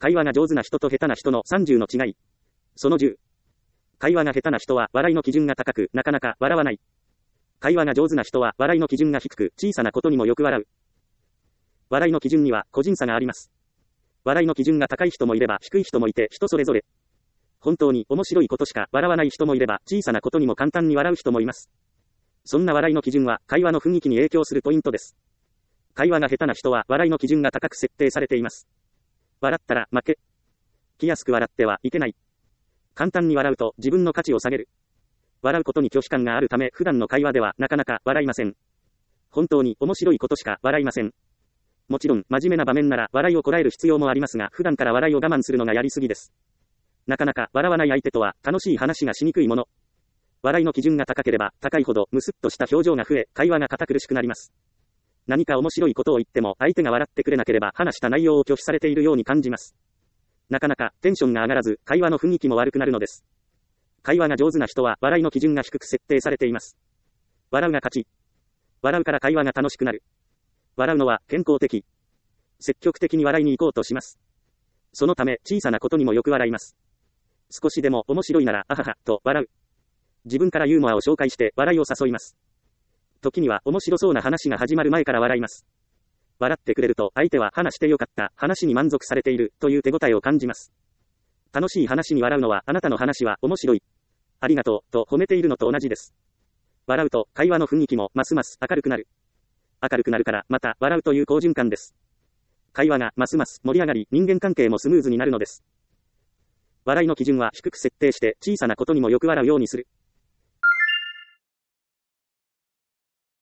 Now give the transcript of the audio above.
会話が上手な人と下手な人の30の違い。その10。会話が下手な人は笑いの基準が高く、なかなか笑わない。会話が上手な人は笑いの基準が低く、小さなことにもよく笑う。笑いの基準には個人差があります。笑いの基準が高い人もいれば低い人もいて人それぞれ。本当に面白いことしか笑わない人もいれば小さなことにも簡単に笑う人もいます。そんな笑いの基準は会話の雰囲気に影響するポイントです。会話が下手な人は笑いの基準が高く設定されています。笑ったら負け。気安く笑ってはいけない。簡単に笑うと自分の価値を下げる。笑うことに拒否感があるため普段の会話ではなかなか笑いません。本当に面白いことしか笑いません。もちろん真面目な場面なら笑いをこらえる必要もありますが普段から笑いを我慢するのがやりすぎです。なかなか笑わない相手とは楽しい話がしにくいもの。笑いの基準が高ければ高いほどムスッとした表情が増え会話が堅苦しくなります。何か面白いことを言っても相手が笑ってくれなければ話した内容を拒否されているように感じます。なかなかテンションが上がらず会話の雰囲気も悪くなるのです。会話が上手な人は笑いの基準が低く設定されています。笑うが勝ち。笑うから会話が楽しくなる。笑うのは健康的。積極的に笑いに行こうとします。そのため小さなことにもよく笑います。少しでも面白いならあははと笑う。自分からユーモアを紹介して笑いを誘います。時には面白そうな話が始まる前から笑います。笑ってくれると相手は話してよかった、話に満足されているという手応えを感じます。楽しい話に笑うのはあなたの話は面白い。ありがとうと褒めているのと同じです。笑うと会話の雰囲気もますます明るくなる。明るくなるからまた笑うという好循環です。会話がますます盛り上がり人間関係もスムーズになるのです。笑いの基準は低く設定して小さなことにもよく笑うようにする。